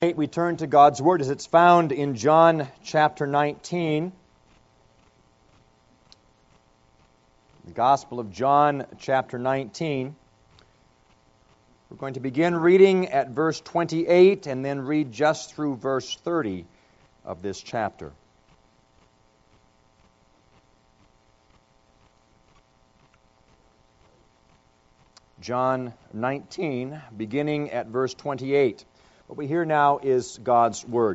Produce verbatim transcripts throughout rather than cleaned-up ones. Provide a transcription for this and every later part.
We turn to God's Word as it's found in John chapter nineteen. The Gospel of John chapter nineteen. We're going to begin reading at verse twenty-eight and then read just through verse thirty of this chapter. John nineteen, beginning at verse twenty-eight. What we hear now is God's Word.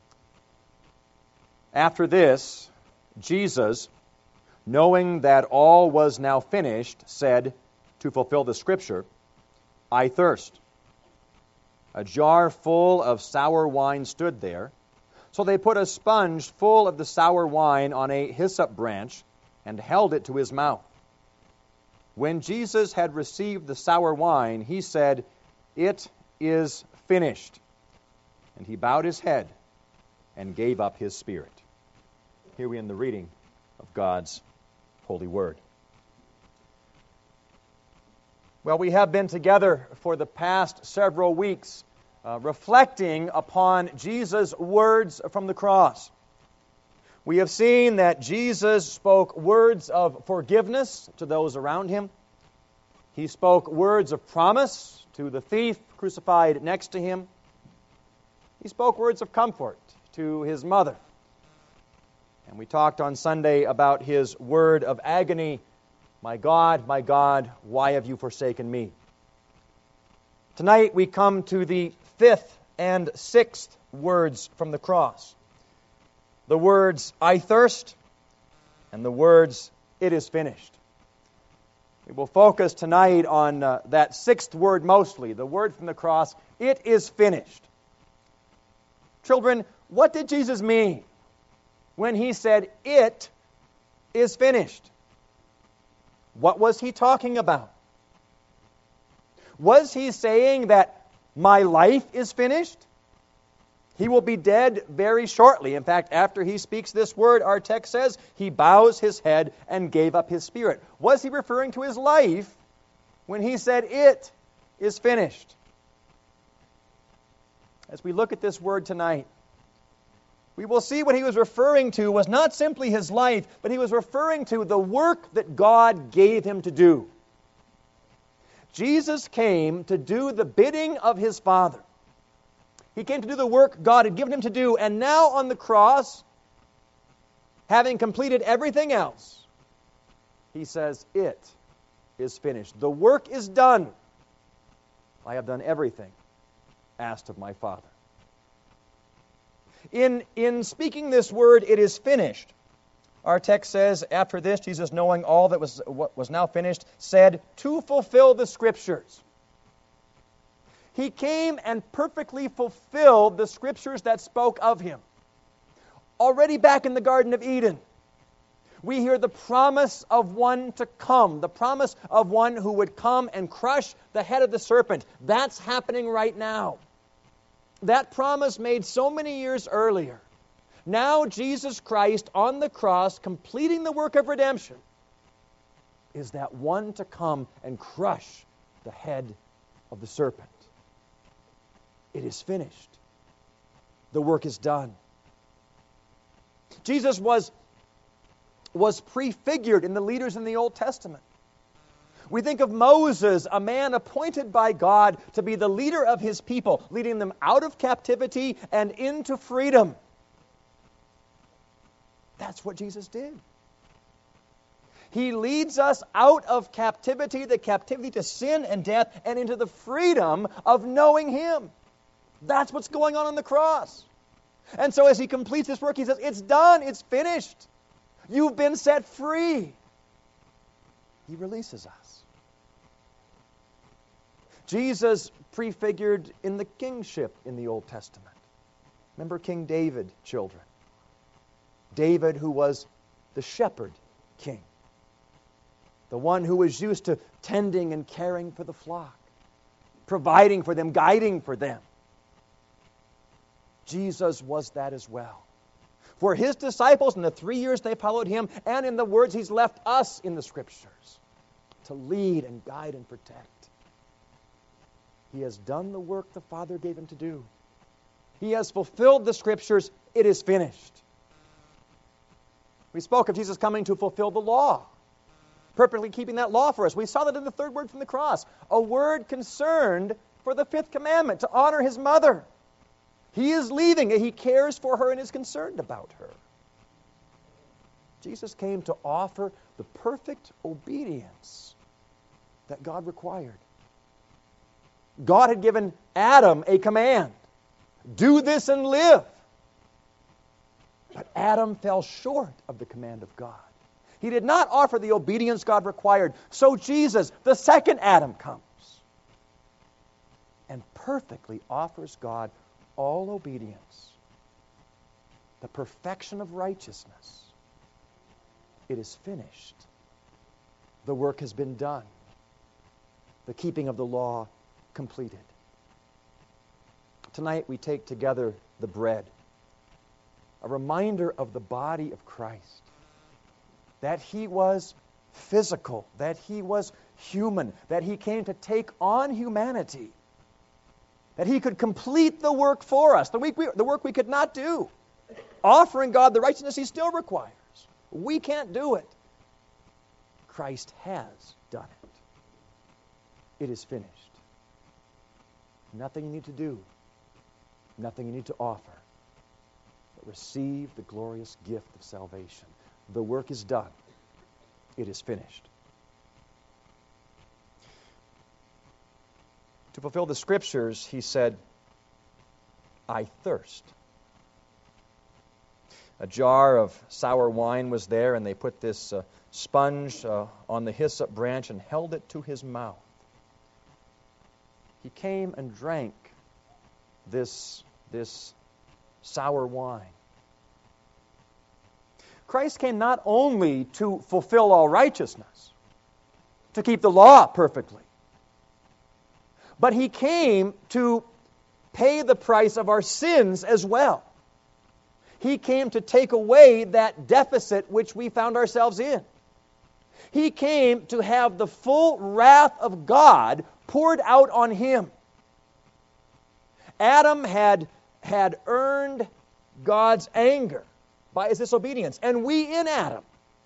After this, Jesus, knowing that all was now finished, said, to fulfill the Scripture, I thirst. A jar full of sour wine stood there, so they put a sponge full of the sour wine on a hyssop branch and held it to his mouth. When Jesus had received the sour wine, he said, It is finished. And he bowed his head and gave up his spirit. Here we end the reading of God's holy word. Well, we have been together for the past several weeks uh, reflecting upon Jesus' words from the cross. We have seen that Jesus spoke words of forgiveness to those around him. He spoke words of promise to the thief crucified next to him. He spoke words of comfort to his mother. And we talked on Sunday about his word of agony, My God, my God, why have you forsaken me? Tonight we come to the fifth and sixth words from the cross. The words, I thirst, and the words, it is finished. We will focus tonight on uh, that sixth word mostly, the word from the cross, it is finished. Children, what did Jesus mean when he said, it is finished? What was he talking about? Was he saying that my life is finished? He will be dead very shortly. In fact, after he speaks this word, our text says, he bows his head and gave up his spirit. Was he referring to his life when he said, it is finished? As we look at this word tonight, we will see what he was referring to was not simply his life, but he was referring to the work that God gave him to do. Jesus came to do the bidding of his Father. He came to do the work God had given him to do, and now on the cross, having completed everything else, he says, it is finished. The work is done. I have done everything asked of my Father. In, in speaking this word, it is finished, our text says, after this, Jesus, knowing all that was what was now finished, said, to fulfill the Scriptures. He came and perfectly fulfilled the Scriptures that spoke of him. Already back in the Garden of Eden, we hear the promise of one to come, the promise of one who would come and crush the head of the serpent. That's happening right now. That promise made so many years earlier. Now Jesus Christ on the cross, completing the work of redemption, is that one to come and crush the head of the serpent. It is finished. The work is done. Jesus was, was prefigured in the leaders in the Old Testament. We think of Moses, a man appointed by God to be the leader of his people, leading them out of captivity and into freedom. That's what Jesus did. He leads us out of captivity, the captivity to sin and death, and into the freedom of knowing him. That's what's going on on the cross. And so as he completes this work, he says, it's done, it's finished. You've been set free. He releases us. Jesus prefigured in the kingship in the Old Testament. Remember King David, children. David, who was the shepherd king. The one who was used to tending and caring for the flock, providing for them, guiding for them. Jesus was that as well. For his disciples in the three years they followed him, and in the words he's left us in the Scriptures, to lead and guide and protect. He has done the work the Father gave him to do. He has fulfilled the Scriptures. It is finished. We spoke of Jesus coming to fulfill the law, perfectly keeping that law for us. We saw that in the third word from the cross, a word concerned for the fifth commandment, to honor his mother. He is leaving. He cares for her and is concerned about her. Jesus came to offer the perfect obedience that God required. God had given Adam a command. Do this and live. But Adam fell short of the command of God. He did not offer the obedience God required. So Jesus, the second Adam, comes and perfectly offers God all obedience, the perfection of righteousness. It is finished. The work has been done. The keeping of the law completed. Tonight we take together the bread, a reminder of the body of Christ, that he was physical, that he was human, that he came to take on humanity, that he could complete the work for us, the, week we, the work we could not do, offering God the righteousness he still requires. We can't do it. Christ has done it. It is finished. Nothing you need to do, nothing you need to offer, but receive the glorious gift of salvation. The work is done. It is finished. To fulfill the Scriptures, he said, I thirst. A jar of sour wine was there, and they put this uh, sponge uh, on the hyssop branch and held it to his mouth. He came and drank this, this sour wine. Christ came not only to fulfill all righteousness, to keep the law perfectly, but he came to pay the price of our sins as well. He came to take away that deficit which we found ourselves in. He came to have the full wrath of God poured out on him. Adam had, had earned God's anger by his disobedience, and we in Adam.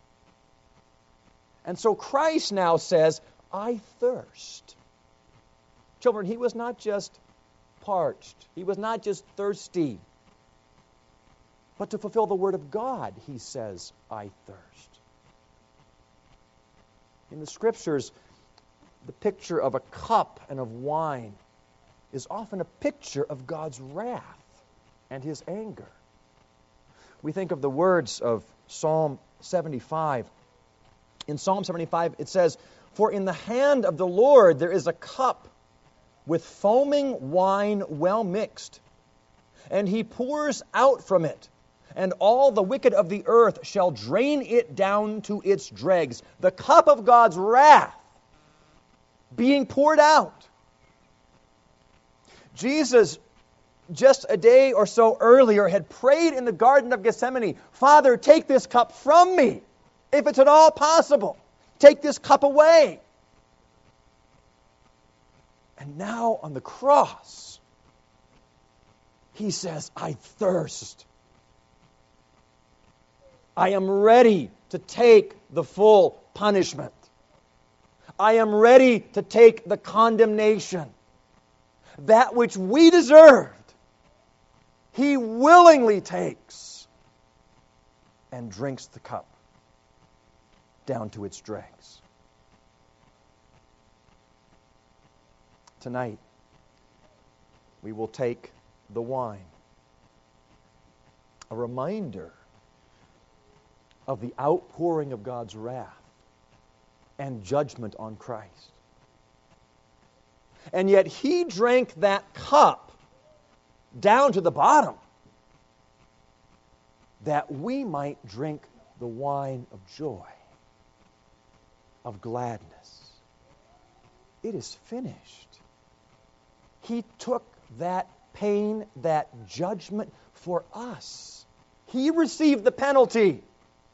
And so Christ now says, I thirst. Children, he was not just parched. He was not just thirsty. But to fulfill the word of God, he says, I thirst. In the Scriptures, the picture of a cup and of wine is often a picture of God's wrath and his anger. We think of the words of Psalm seventy-five. In Psalm seventy-five, it says, For in the hand of the Lord there is a cup with foaming wine well mixed, and he pours out from it, and all the wicked of the earth shall drain it down to its dregs. The cup of God's wrath being poured out. Jesus, just a day or so earlier, had prayed in the Garden of Gethsemane, Father, take this cup from me, if it's at all possible. Take this cup away. And now on the cross, he says, I thirst. I am ready to take the full punishment. I am ready to take the condemnation. That which we deserved, he willingly takes and drinks the cup down to its dregs. Tonight, we will take the wine, a reminder of the outpouring of God's wrath and judgment on Christ. And yet he drank that cup down to the bottom that we might drink the wine of joy, of gladness. It is finished. He took that pain, that judgment for us. He received the penalty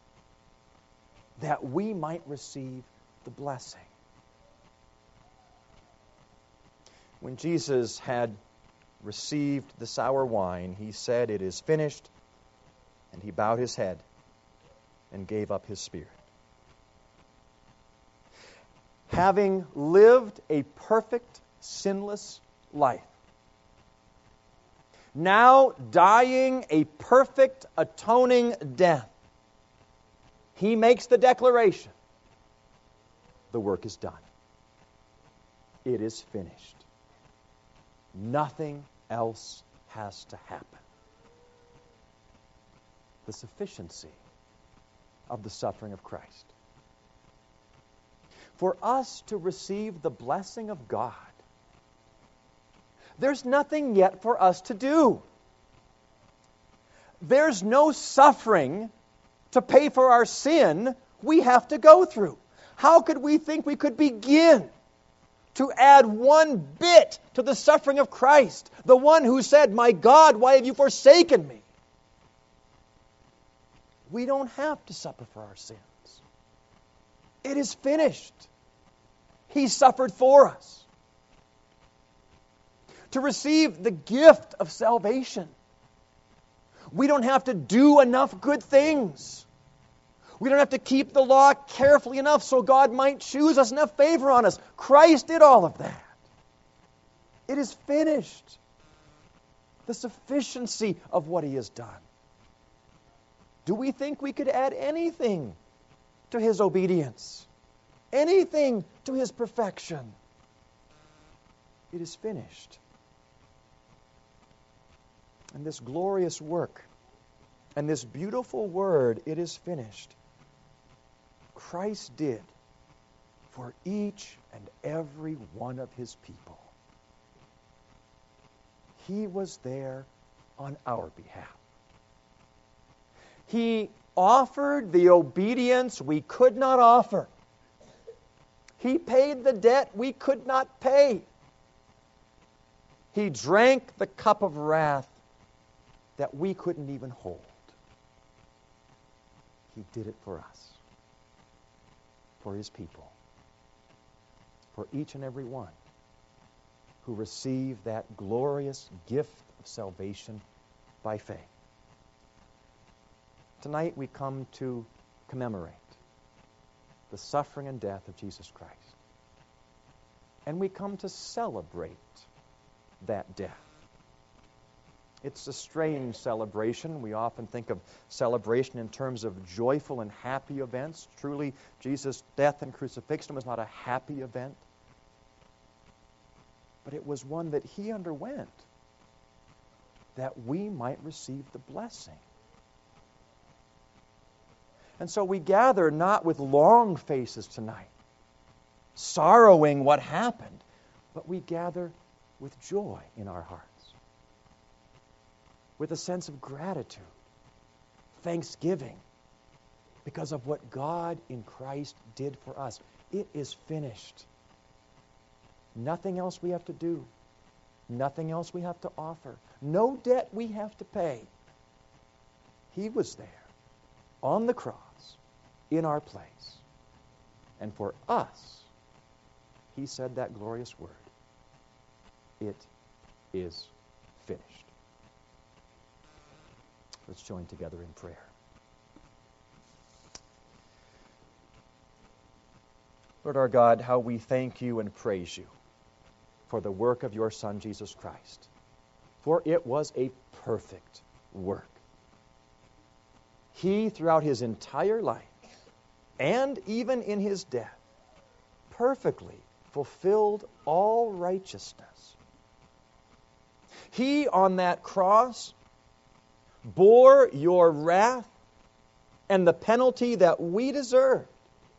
that we might receive the blessing. When Jesus had received the sour wine, he said, "It is finished," and he bowed his head and gave up his spirit. Having lived a perfect, sinless life, now dying a perfect, atoning death, he makes the declaration, the work is done. It is finished. Nothing else has to happen. The sufficiency of the suffering of Christ. For us to receive the blessing of God, there's nothing yet for us to do. There's no suffering to pay for our sin we have to go through. How could we think we could begin to add one bit to the suffering of Christ, the one who said, "My God, why have you forsaken me?" We don't have to suffer for our sins. It is finished. He suffered for us. To receive the gift of salvation, we don't have to do enough good things. We don't have to keep the law carefully enough so God might choose us and have favor on us. Christ did all of that. It is finished. The sufficiency of what He has done. Do we think we could add anything to His obedience? Anything to His perfection? It is finished. And this glorious work and this beautiful word, "it is finished," Christ did for each and every one of His people. He was there on our behalf. He offered the obedience we could not offer. He paid the debt we could not pay. He drank the cup of wrath that we couldn't even hold. He did it for us, for His people, for each and every one who received that glorious gift of salvation by faith. Tonight we come to commemorate the suffering and death of Jesus Christ. And we come to celebrate that death. It's a strange celebration. We often think of celebration in terms of joyful and happy events. Truly, Jesus' death and crucifixion was not a happy event, but it was one that He underwent that we might receive the blessing. And so we gather not with long faces tonight, sorrowing what happened, but we gather with joy in our hearts, with a sense of gratitude, thanksgiving, because of what God in Christ did for us. It is finished. Nothing else we have to do. Nothing else we have to offer. No debt we have to pay. He was there on the cross in our place. And for us, He said that glorious word. It is finished. Let's join together in prayer. Lord our God, how we thank You and praise You for the work of Your Son, Jesus Christ. For it was a perfect work. He, throughout His entire life, and even in His death, perfectly fulfilled all righteousness. He, on that cross, bore Your wrath and the penalty that we deserved.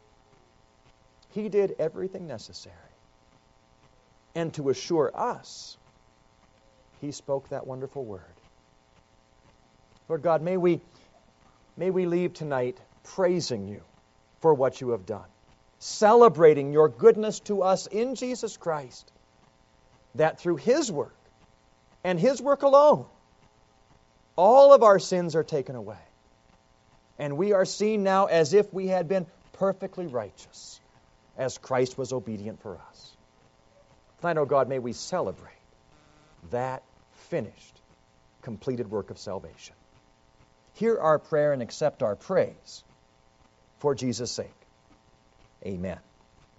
He did everything necessary. And to assure us, He spoke that wonderful word. Lord God, may we, may we leave tonight praising You for what You have done, celebrating Your goodness to us in Jesus Christ, that through His work, and His work alone, all of our sins are taken away. And we are seen now as if we had been perfectly righteous, as Christ was obedient for us. Tonight, O God, may we celebrate that finished, completed work of salvation. Hear our prayer and accept our praise for Jesus' sake. Amen.